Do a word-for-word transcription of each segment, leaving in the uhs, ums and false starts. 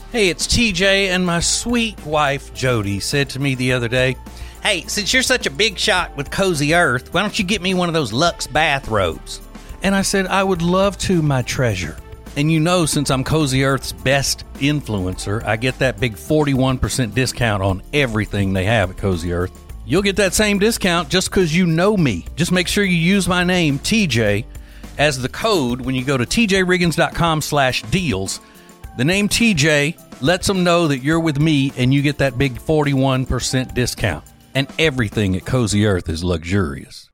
Hey, it's T J, and my sweet wife, Jody, said to me the other day, hey, since you're such a big shot with Cozy Earth, why don't you get me one of those Luxe bathrobes? And I said, I would love to, my treasure. And you know, since I'm Cozy Earth's best influencer, I get that big forty-one percent discount on everything they have at Cozy Earth. You'll get that same discount just because you know me. Just make sure you use my name, T J, as the code when you go to tjriggins.com slash deals. The name T J lets them know that you're with me and you get that big forty-one percent discount. And everything at Cozy Earth is luxurious.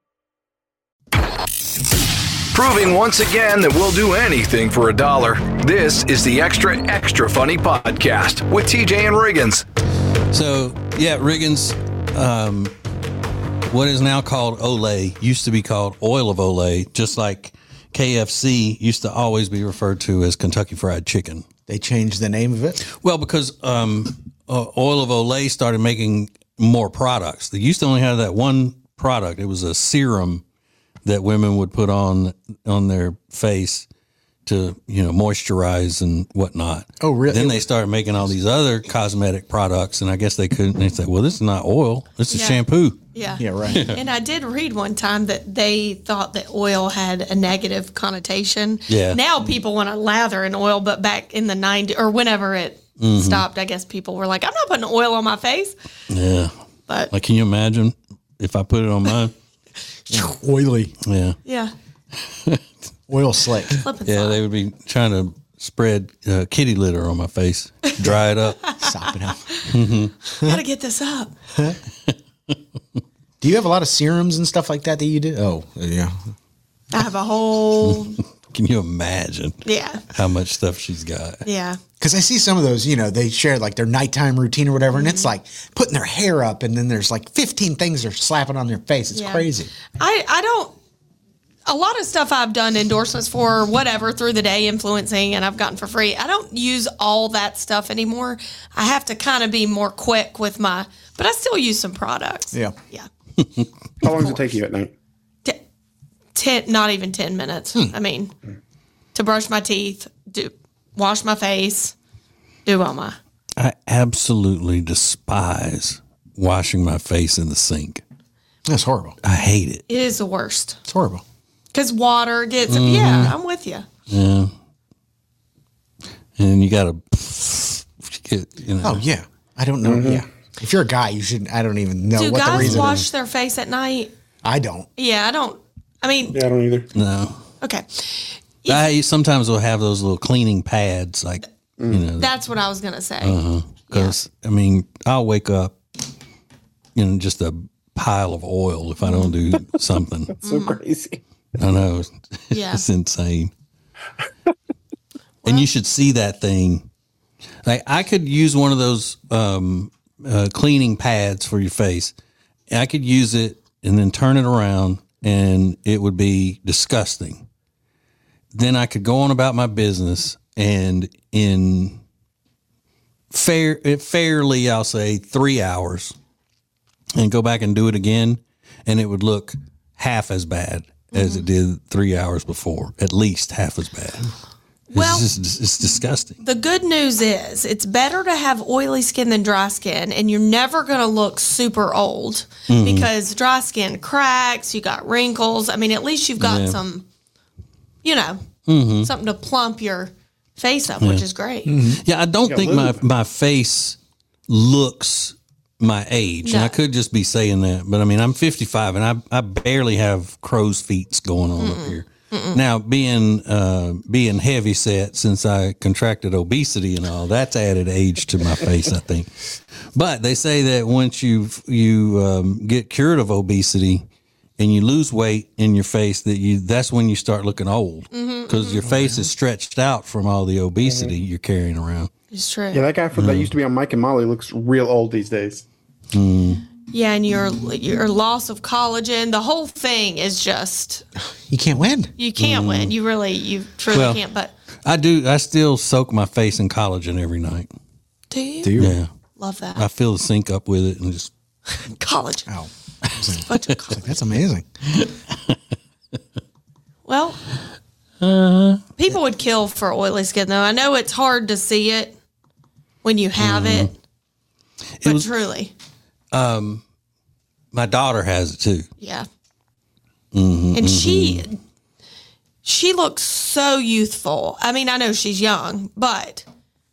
Proving once again that we'll do anything for a dollar. This is the Extra Extra Funny Podcast with T J and Riggins. So, yeah, Riggins, um, what is now called Olay used to be called Oil of Olay, just like K F C used to always be referred to as Kentucky Fried Chicken. They changed the name of it? Well, because um, uh, Oil of Olay started making more products. They used to only have that one product. It was a serum that women would put on on their face to, you know, moisturize and whatnot. Oh, really? Then they started making all these other cosmetic products, and I guess they couldn't. They said, well, this is not oil. This is Yeah. shampoo. Yeah. Yeah, right. And I did read one time that they thought that oil had a negative connotation. Yeah. Now people want to lather in oil, but back in the nineties or whenever it Mm-hmm. stopped, I guess people were like, I'm not putting oil on my face. Yeah. But Like, can you imagine if I put it on mine? Oily. Yeah. yeah, Oil slick. slip and Yeah, slide. they would be trying to spread uh, kitty litter on my face, dry it up. Sop it up. Gotta get this up. Do you have a lot of serums and stuff like that that you do? Oh, yeah. I have a whole, Can you imagine yeah, how much stuff she's got? yeah. Because I see some of those, you know, they share like their nighttime routine or whatever, and it's like putting their hair up, and then there's like fifteen things they're slapping on their face. It's Yeah. crazy. I, I don't, a lot of stuff I've done endorsements for, or whatever, through the day influencing, and I've gotten for free. I don't use all that stuff anymore. I have to kind of be more quick with my, but I still use some products. Yeah. Yeah. How long does it take you at night? T- ten, not even ten minutes. I mean, to brush my teeth, do wash my face, do all my. I absolutely despise washing my face in the sink. That's horrible. I hate it. It is the worst It's horrible. because water gets. Yeah, I'm with you. Yeah. And you got to, you know. Oh, yeah. I don't know. Yeah. If you're a guy, you shouldn't. I don't even know Do what the guys reason wash is. their face at night? I don't. Yeah, I don't. I mean, Yeah, I don't either. No. okay. I sometimes will have those little cleaning pads, like, you know, That's what I was gonna say. because, I mean, I'll wake up, you know, just a pile of oil if I don't do something. So crazy. I know. Yeah. It's insane. And you should see that thing. Like, I could use one of those um, uh, cleaning pads for your face. I could use it and then turn it around, and it would be disgusting. Then I could go on about my business, and in fair, fairly, I'll say three hours, and go back and do it again, and it would look half as bad as it did three hours before, at least half as bad. It's Well- just, it's disgusting. The good news is it's better to have oily skin than dry skin, and you're never going to look super old because dry skin cracks, you got wrinkles. I mean, at least you've got Yeah. some, you know, something to plump your face up, which is great. Yeah, I don't think my, my face looks my age. And No. I could just be saying that, but I mean, I'm fifty-five and I I barely have crow's feet going on up here. Now, being uh, being heavy set since I contracted obesity and all, that's added age to my face, I think. But they say that once you you um, get cured of obesity and you lose weight in your face, that you that's when you start looking old because your face is stretched out from all the obesity you're carrying around. It's true. Yeah, that guy from, that used to be on Mike and Molly looks real old these days. Yeah, and your your loss of collagen, the whole thing is just You can't win. you can't win. You really, you truly Well- can't. But I do. I still soak my face in collagen every night. do you? Do you? Yeah, Love that I fill the sink up with it and just. collagen? Oh, Bunch of collagen. that's amazing. Well, people would kill for oily skin, though. I know it's hard to see it, when you have Mm-hmm. it. But was- truly, My daughter has it too. yeah. Mm-hmm, And she she looks so youthful. I mean, I know she's young, but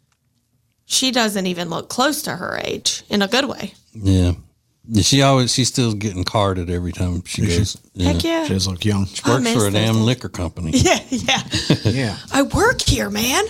she doesn't even look close to her age in a good way. Yeah. She always she's still getting carded every time she goes. Yeah. Heck yeah. She does look young. I Works miss for a those damn days. liquor company. Yeah, yeah. Yeah. I work here, man.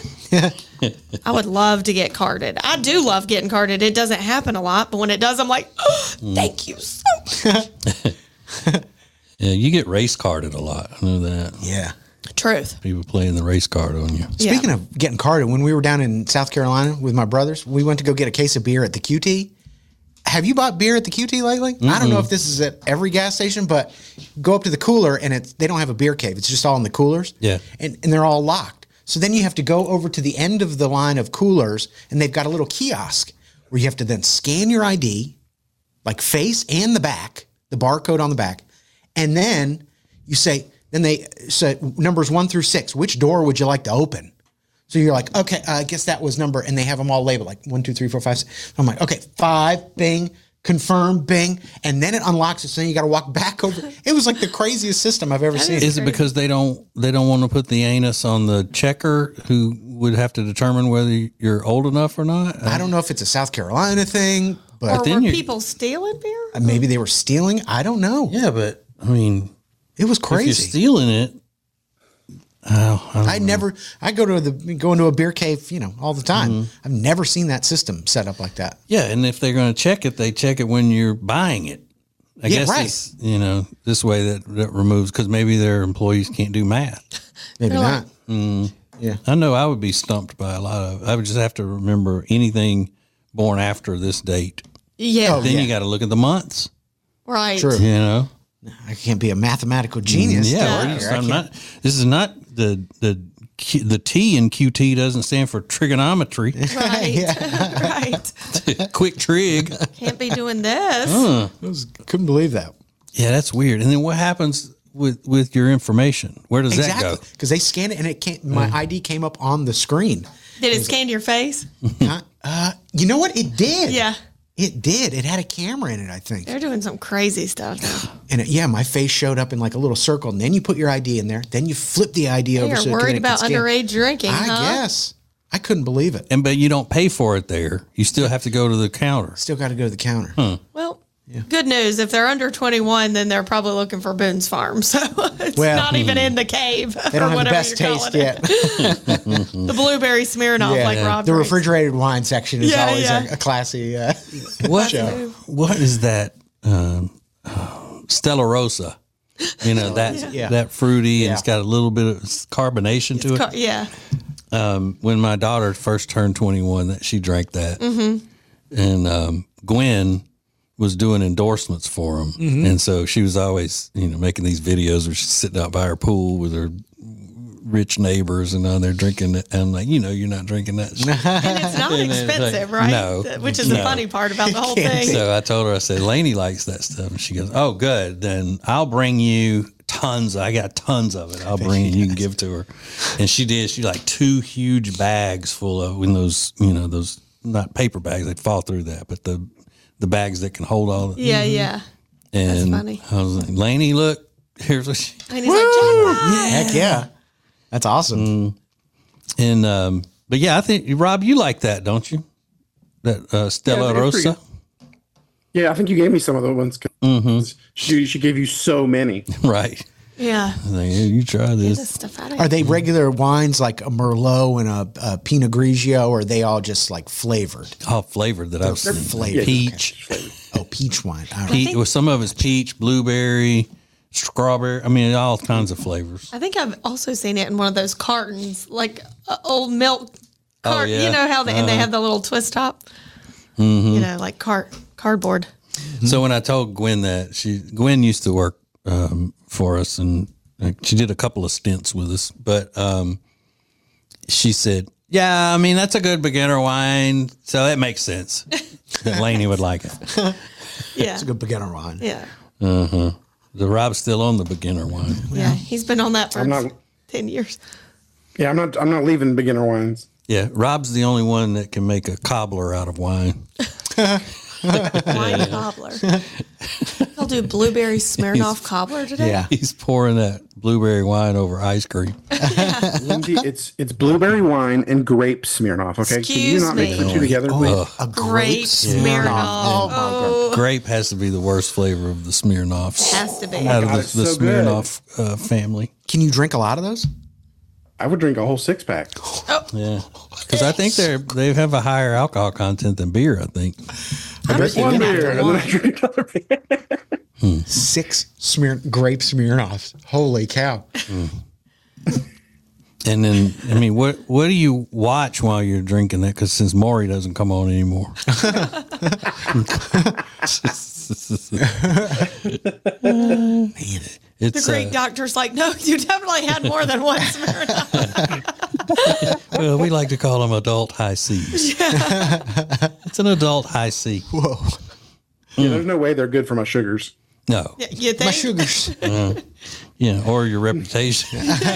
I would love to get carded. I do love getting carded. It doesn't happen a lot, but when it does, I'm like, oh, thank you so much. Yeah, you get race carded a lot. I know that. Yeah. Truth. People playing the race card on you. Speaking Yeah. of getting carded, when we were down in South Carolina with my brothers, we went to go get a case of beer at the Q T. Have you bought beer at the Q T lately? I don't know if this is at every gas station, but go up to the cooler and it's they don't have a beer cave. It's just all in the coolers. Yeah. And, and they're all locked. So then you have to go over to the end of the line of coolers and they've got a little kiosk where you have to then scan your I D, like face and the back, the barcode on the back. And then you say, then they say numbers one through six, which door would you like to open? So you're like, okay, uh, I guess that was number, and they have them all labeled like one, two, three, four, five, six. I'm like, okay, five, bing, confirm, bing, and then it unlocks it. So then you got to walk back over. It was like the craziest system I've ever seen. Is it because they don't they don't want to put the anus on the checker who would have to determine whether you're old enough or not? I don't know if it's a South Carolina thing, but Or then were you- people stealing beer? maybe they were stealing. I don't know. Yeah, but I mean, It was if you're crazy. stealing it, oh, I don't I never. I go to the go into a beer cave, you know, all the time. Mm-hmm. I've never seen that system set up like that. yeah, and if they're going to check it, they check it when you're buying it. I Yeah, guess right. it's, you know, this way that, that removes because maybe their employees can't do math. Maybe They're not. like- Yeah. I know I would be stumped by a lot of. I would just have to remember anything born after this date. Yeah. Oh, Then yeah. you got to look at the months. Right. True. You know. I can't be a mathematical genius. Yeah, or Yeah. you- I'm not. This is not the the Q- the T in Q T doesn't stand for trigonometry. Right. right. Quick trig. Can't be doing this. I was, couldn't believe that. Yeah, that's weird. And then what happens with with your information? Where does that Exactly. go? Because they scanned it and it came, my I D came up on the screen. Did it scan your face? uh, uh, you know what? It did. Yeah. It did. It had a camera in it, I think. They're doing some crazy stuff now. And it, yeah, my face showed up in like a little circle. And then you put your I D in there. Then you flip the I D They over. are so it can- worried it can about scan. underage drinking, I huh? guess. I couldn't believe it. And but you don't pay for it there. You still have to go to the counter. Still got to go to the counter. Well, good news. If they're under twenty-one, then they're probably looking for Boone's Farm. So it's Well, not even in the cave. They don't have the best taste yet. The blueberry Smirnoff, like Rob. the drinks. refrigerated wine section is Yeah, always yeah. A, a classy. Uh, What show. what is that? Um, Stella Rosa. You know that Yeah. that fruity and Yeah. it's got a little bit of carbonation to it. Car- yeah. um, when my daughter first turned twenty-one, that she drank that, Mm-hmm. and um, Gwen was doing endorsements for them, Mm-hmm. and so she was always, you know, making these videos where she's sitting out by her pool with her rich neighbors, and uh, they're drinking it. And I'm like, you know, you're not drinking that. shit. And it's not And it's like, expensive, right? no, Which is the no. funny part about the whole can't thing. be. So I told her, I said, Lainey likes that stuff, and she goes, oh, good, then I'll bring you tons. I got tons of it. I'll bring it. You can give to her. And she did. She like two huge bags full of when those, you know, those not paper bags. They'd fall through that, but the the bags that can hold all. The, Yeah, yeah. and funny. I was like, Lainey, look, here's what she. And he's like, Jackpot. Heck yeah. That's awesome. And um, but yeah, I think Rob, you like that, don't you? That uh, Stella Yeah, they're pretty Rosa, Yeah, I think you gave me some of the ones. 'cause Mm-hmm. She she gave you so many. right? Yeah. I think, "Hey, you try Get this. this stuff out of Are here. they regular wines like a Merlot and a, a Pinot Grigio, or are they all just like flavored? All flavored that I've seen. flavored, Peach. Oh, peach wine. All right. Peach, well, some of it's peach, blueberry, strawberry. I mean, all kinds of flavors. I think I've also seen it in one of those cartons, like uh, old milk cart. yeah. You know how they, and they have the little twist top. You know, like cart cardboard. So when I told Gwen that, she Gwen used to work um, for us, and like, she did a couple of stints with us. But um, she said, "Yeah, I mean that's a good beginner wine, so that makes sense that Lainey would like it." Yeah. It's a good beginner wine. Yeah. The Rob's still on the beginner wine. Yeah. He's been on that for I'm not- ten years. Yeah, I'm not I'm not leaving beginner wines. Yeah, Rob's the only one that can make a cobbler out of wine. Wine cobbler. I'll do blueberry Smirnoff cobbler today. Yeah. He's pouring that blueberry wine over ice cream. Lindsay, it's it's blueberry wine and grape Smirnoff. Okay, Excuse can you not mix me. the two together, please? A Grape Smirnoff. Oh, my God. Grape has to be the worst flavor of the Smirnoffs. Has to be. Out of God, the, it's the so good. Smirnoff uh, family. Can you drink a lot of those? I would drink a whole six pack. Yeah. Because I think they're they have a higher alcohol content than beer, I think. I drink one beer and then I drink another beer. Six smear grape Smirnoffs. Holy cow. And then, I mean, what what do you watch while you're drinking that? Because since Maury doesn't come on anymore. Man. The It's, great uh, doctor's like, no, you definitely had more than one Smirnoff. well, we like to call them adult high C's. It's an adult high C. Whoa. Yeah, there's no way they're good for my sugars. No. You think? My sugars. Yeah, or your reputation.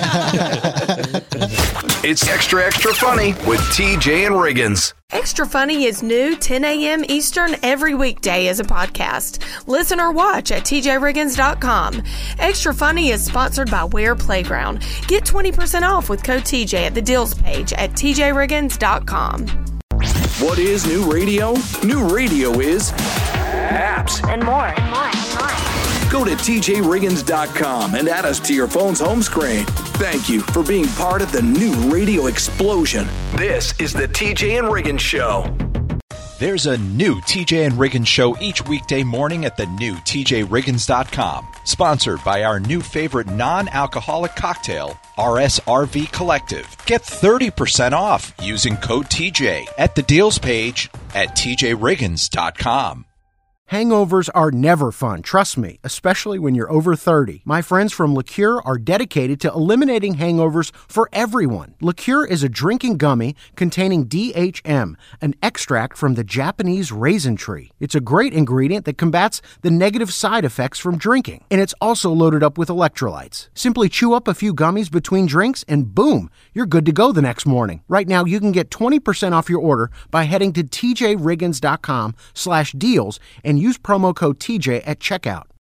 It's Extra Extra Funny with T J and Riggins. Extra Funny is new ten a.m. Eastern every weekday as a podcast. Listen or watch at T J Riggins dot com. Extra Funny is sponsored by Ware Playground. Get twenty percent off with code T J at the deals page at T J Riggins dot com. What is new radio? New radio is apps. And more, and more, and more. Go to T J Riggins dot com and add us to your phone's home screen. Thank you for being part of the new radio explosion. This is the T J and Riggins Show. There's a new T J and Riggins show each weekday morning at the new T J Riggins dot com. Sponsored by our new favorite non-alcoholic cocktail, R S R V Collective. Get thirty percent off using code T J at the deals page at T J Riggins dot com. Hangovers are never fun, trust me, especially when you're over thirty. My friends from Liqueur are dedicated to eliminating hangovers for everyone. Liqueur is a drinking gummy containing D H M, an extract from the Japanese raisin tree. It's a great ingredient that combats the negative side effects from drinking, and it's also loaded up with electrolytes. Simply chew up a few gummies between drinks and boom, you're good to go the next morning. Right now, you can get twenty percent off your order by heading to T J Riggins dot com slash deals and use promo code T J at checkout.